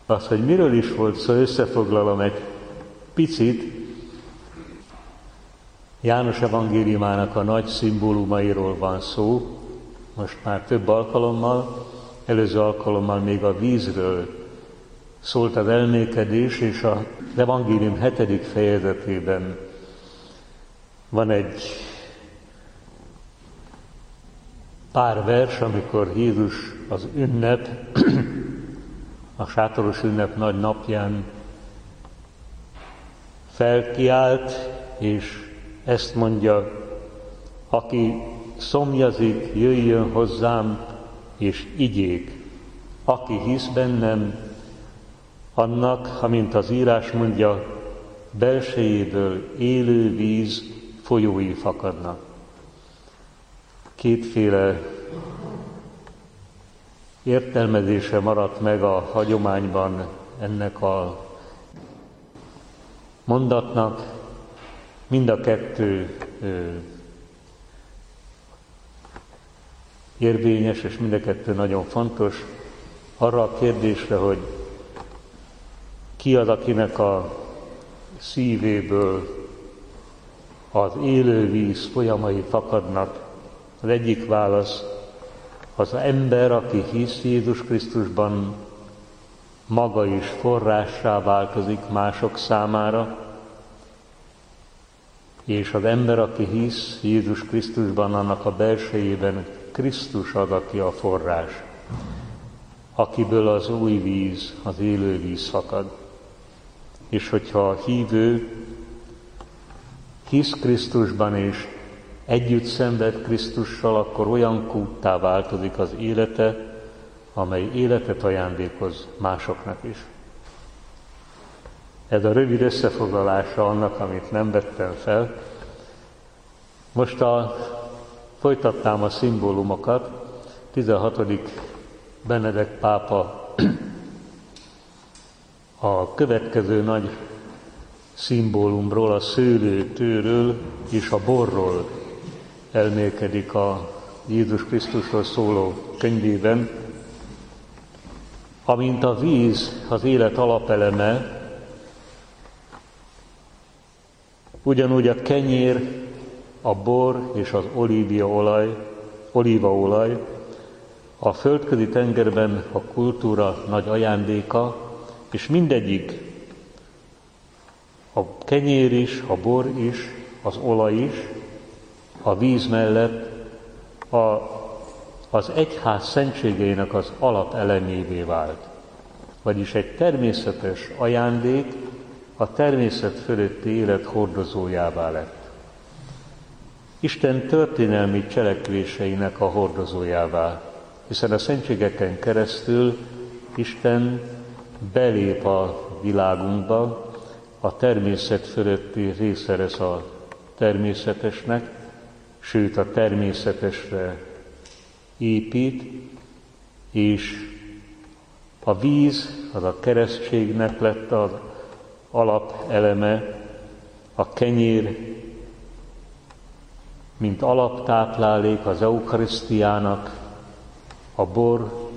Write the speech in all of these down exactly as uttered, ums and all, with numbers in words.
Az, hogy miről is volt szó, összefoglalom egy picit. János evangéliumának a nagy szimbólumairól van szó, most már több alkalommal, előző alkalommal még a vízről szólt az elmélkedés, és az evangélium hetedik fejezetében van egy pár vers, amikor Jézus az ünnep, a sátoros ünnep nagy napján felkiált, és ezt mondja: aki szomjazik, jöjjön hozzám, és igyék. Aki hisz bennem, annak, amint az írás mondja, belsejéből élő víz folyói fakadnak. Kétféle értelmezése maradt meg a hagyományban ennek a mondatnak. Mind a kettő ö, érvényes, és mind a kettő nagyon fontos arra a kérdésre, hogy ki az, akinek a szívéből az élő víz folyamai fakadnak. Az egyik válasz: az ember, aki hisz Jézus Krisztusban, maga is forrássá változik mások számára, és az ember, aki hisz Jézus Krisztusban, annak a belsejében Krisztus az, aki a forrás, akiből az új víz, az élő víz fakad. És hogyha a hívő hisz Krisztusban és együtt szenved Krisztussal, akkor olyan kúttá változik az élete, amely életet ajándékoz másoknak is. Ez a rövid összefoglalása annak, amit nem vettem fel. Most a, folytatnám a szimbólumokat. tizenhatodik Benedek pápa a következő nagy szimbólumról, a szőlőtőről és a borról elmélkedik a Jézus Krisztusról szóló könyvében. Amint a víz az élet alapeleme, ugyanúgy a kenyér, a bor és az olívaolaj, olívaolaj a földközi tengerben a kultúra nagy ajándéka, és mindegyik, a kenyér is, a bor is, az olaj is, a víz mellett a, az egyház szentségeinek az alapelemévé vált. Vagyis egy természetes ajándék, a természet fölötti élet hordozójává lett. Isten történelmi cselekvéseinek a hordozójává, hiszen a szentségeken keresztül Isten belép a világunkba, a természet fölötti része lesz a természetesnek, sőt a természetesre épít, és a víz az a keresztségnek lett az alapeleme, a kenyér, mint alaptáplálék az eukarisztiának, a bor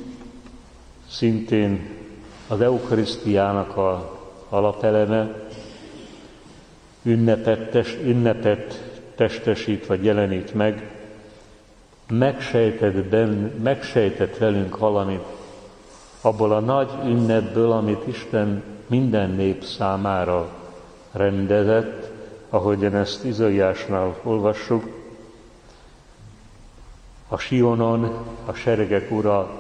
szintén az eukarisztiának az alapeleme, ünnepet, test, ünnepet testesít vagy jelenít meg, megsejtett, ben, megsejtett velünk valamit abból a nagy ünnepből, amit Isten minden nép számára rendezett, ahogyan ezt Izaiásnál olvassuk. A Sionon a seregek ura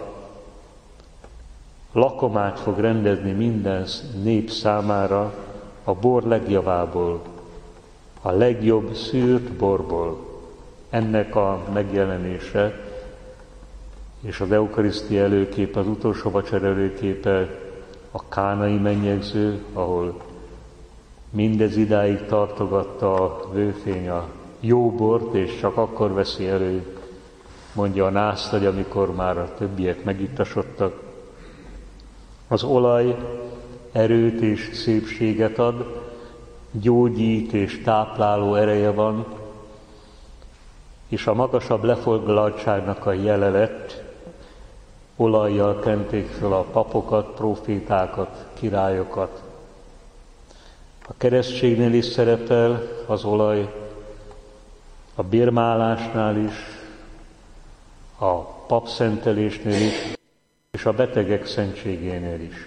lakomát fog rendezni minden nép számára a bor legjavából, a legjobb szűrt borból. Ennek a megjelenése, és az eukarisztia előkép, az utolsó vacsora előképe a kánai mennyegző, ahol mindez idáig tartogatta a vőfény a jó bort, és csak akkor veszi elő, mondja a násztagy, amikor már a többiek megittasodtak. Az olaj erőt és szépséget ad, gyógyít és tápláló ereje van, és a magasabb lefoglaltságnak a jele lett, olajjal kenték fel a papokat, prófétákat, királyokat. A keresztségnél is szerepel az olaj, a bérmálásnál is, a papszentelésnél is, és a betegek szentségénél is.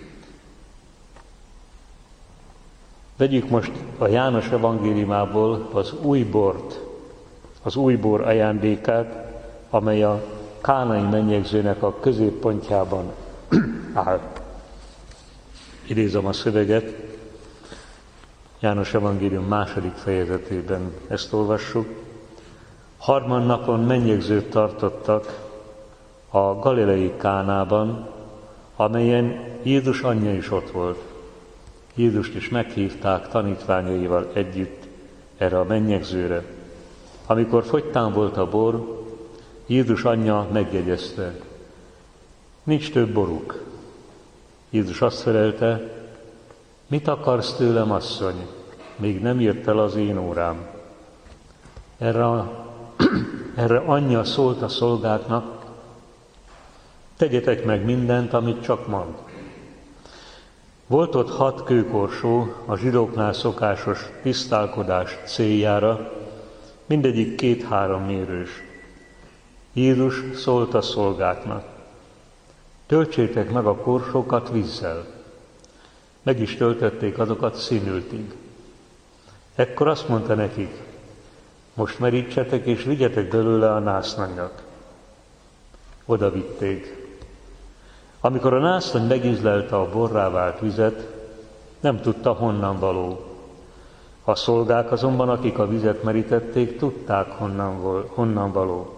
Vegyük most a János evangéliumából az új bort, az új bor ajándékát, amely a kánai mennyegzőnek a középpontjában áll. Idézem a szöveget, János evangélium második fejezetében ezt olvassuk. Harmadnapon mennyegzőt tartottak a galileai Kánában, amelyen Jézus anyja is ott volt. Jézust is meghívták tanítványaival együtt erre a mennyegzőre. Amikor fogytán volt a bor, Jézus anyja megjegyezte, nincs több boruk. Jézus azt felelte, mit akarsz tőlem, asszony? Még nem ért el az én órám. Erre, erre anyja szólt a szolgáknak, tegyetek meg mindent, amit csak mond. Volt ott hat kőkorsó a zsidóknál szokásos tisztálkodás céljára, mindegyik két-három mérős. Jézus szólt a szolgáknak, töltsétek meg a korsókat vízzel. Meg is töltötték azokat színültig. Ekkor azt mondta nekik, most merítsetek és vigyetek belőle a nászlanynak. Oda vitték. Amikor a nászlany megízlelte a borrá vált vizet, nem tudta, honnan való. A szolgák azonban, akik a vizet merítették, tudták, honnan, vol, honnan való.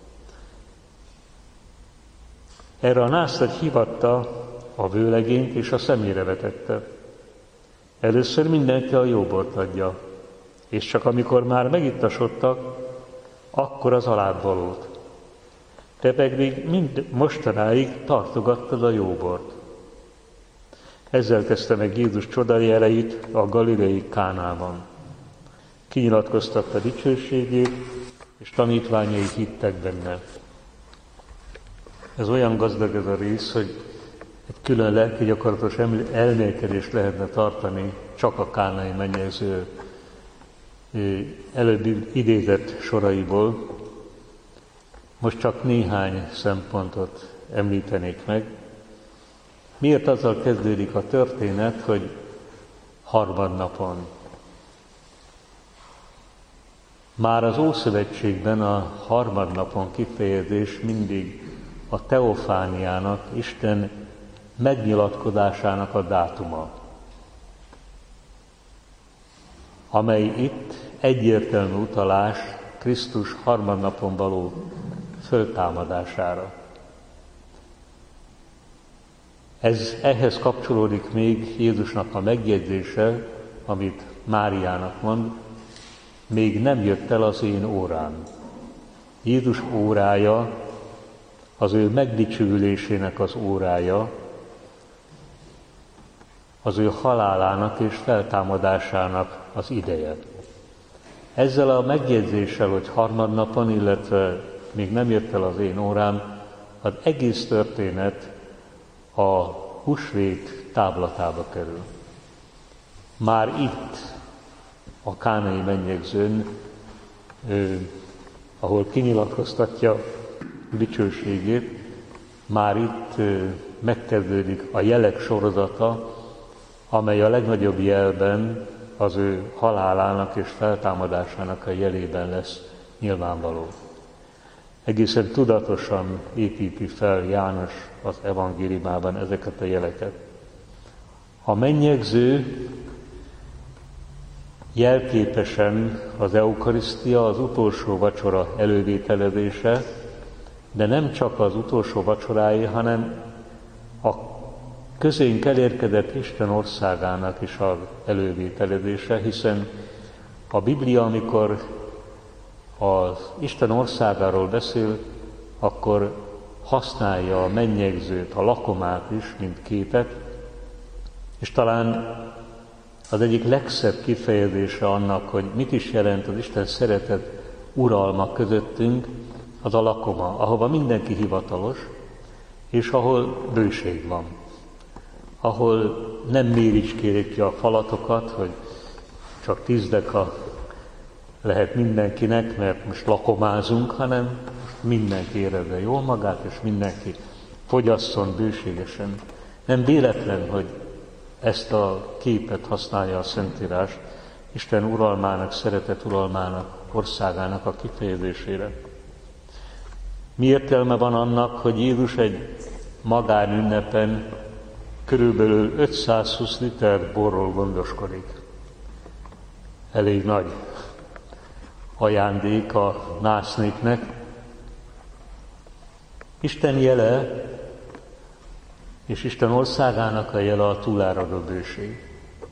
Erre a nászlagy hívatta a vőlegényt és a szemére vetette. Először mindenki a jó bort adja, és csak amikor már megittasodtak, akkor az alábbvalót. Te pedig mind mostanáig tartogattad a jó bort. Ezzel kezdte meg Jézus csodajeleit a galileai Kánában. Kinyilatkoztatta dicsőségét, és tanítványai hittek benne. Ez olyan gazdag ez a rész, hogy egy külön lelki gyakorlatos elmélkedést lehetne tartani csak a kánai mennyegző előbb idézett soraiból. Most csak néhány szempontot említenék meg. Miért azzal kezdődik a történet, hogy harmadnapon? Már az Ószövetségben a harmadnapon kifejezés mindig a teofániának, Isten megnyilatkozásának a dátuma, amely itt egyértelmű utalás Krisztus harmadnapon való föltámadására. Ez, ehhez kapcsolódik még Jézusnak a megjegyzése, amit Máriának mond, még nem jött el az én órám. Jézus órája, az ő megdicsőülésének az órája, az ő halálának és feltámadásának az ideje. Ezzel a megjegyzéssel, hogy harmadnapon, illetve még nem jött el az én órám, az egész történet a húsvét táblatába kerül. Már itt, a kánai mennyegzőn, ő, ahol kinyilatkoztatja dicsőségét, már itt ő, megkezdődik a jelek sorozata, amely a legnagyobb jelben az ő halálának és feltámadásának a jelében lesz nyilvánvaló. Egészen tudatosan építi fel János az evangéliumában ezeket a jeleket. A mennyegző jelképesen az eukarisztia, az utolsó vacsora elővételezése, de nem csak az utolsó vacsoráé, hanem a közénk elérkezett Isten országának is az elővételezése, hiszen a Biblia, amikor az Isten országáról beszél, akkor használja a mennyegzőt, a lakomát is, mint képet, és talán az egyik legszebb kifejezése annak, hogy mit is jelent az Isten szeretet uralma közöttünk, az a lakoma, ahova mindenki hivatalos, és ahol bőség van, ahol nem méricskérik ki a falatokat, hogy csak tíz deka lehet mindenkinek, mert most lakomázunk, hanem mindenki érezze jól magát, és mindenki fogyasszon bőségesen. Nem véletlen, hogy ezt a képet használja a Szentírás Isten uralmának, szeretet uralmának, országának a kifejezésére. Mi értelme van annak, hogy Jézus egy magánünnepen körülbelül ötszázhúsz liter borról gondoskodik? Elég nagy ajándék a násznépnek. Isten jele és Isten országának a jele a túláradó bőség.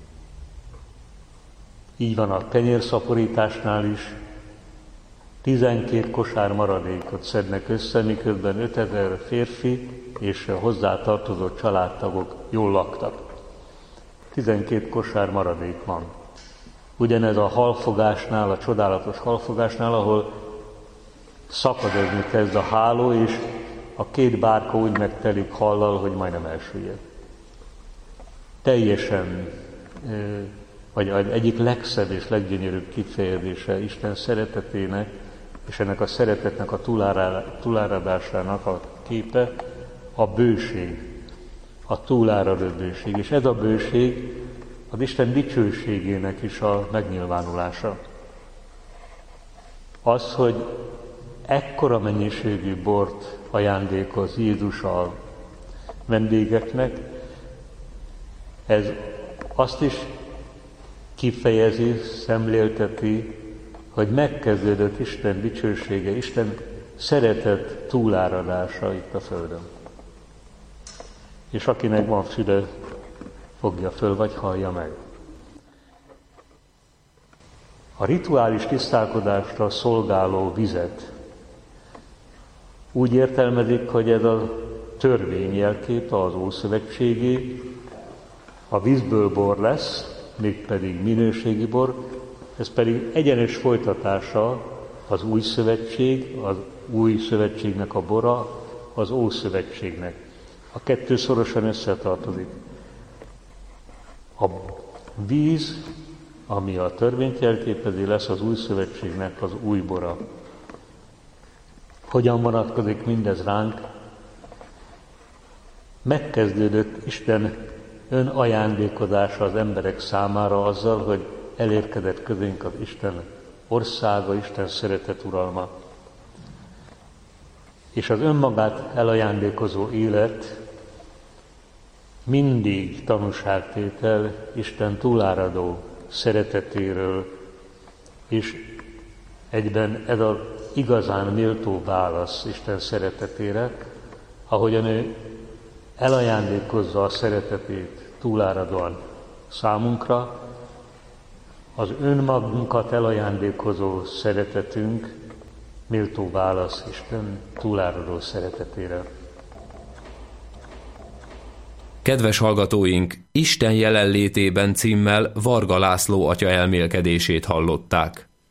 Így van a kenyérszaporításnál is. Tizenkét kosár maradékot szednek össze, miközben ötezer férfi és a hozzátartozó családtagok jól laktak. Tizenkét kosár maradék van. Ugyanez a halfogásnál, a csodálatos halfogásnál, ahol szakadozni kezd a háló, és a két bárka úgy megtelik hallal, hogy majdnem elsüllyed. Teljesen, vagy egyik legszebb és leggyönyörűbb kifejezése Isten szeretetének, és ennek a szeretetnek a túláradásának a képe a bőség, a túláradó bőség. És ez a bőség az Isten dicsőségének is a megnyilvánulása. Az, hogy ekkora mennyiségű bort ajándékoz Jézus a vendégeknek, ez azt is kifejezi, szemlélteti, hogy megkezdődött Isten dicsősége, Isten szeretet túláradása itt a földön. És akinek van füle, fogja föl, vagy hallja meg. A rituális tisztálkodásra szolgáló vizet úgy értelmezik, hogy ez a törvény jelképe, az Ószövetségé, a vízből bor lesz, mégpedig minőségi bor, ez pedig egyenes folytatása az új szövetség, az új szövetségnek a bora, az Ószövetségnek. A kettő szorosan összetartozik. A víz, ami a törvényt jelképezi, lesz az új szövetségnek az új bora. Hogyan vonatkozik mindez ránk? Megkezdődött Isten önajándékozása az emberek számára azzal, hogy elérkezett közénk az Isten országa, Isten szeretet uralma. És az önmagát elajándékozó élet mindig tanúságtétel Isten túláradó szeretetéről, és egyben ez az igazán méltó válasz Isten szeretetére, ahogyan ő elajándékozza a szeretetét túláradóan számunkra, az önmagunkat elajándékozó szeretetünk méltó válasz Isten túláradó szeretetére. Kedves hallgatóink, Isten jelenlétében címmel Varga László atya elmélkedését hallották.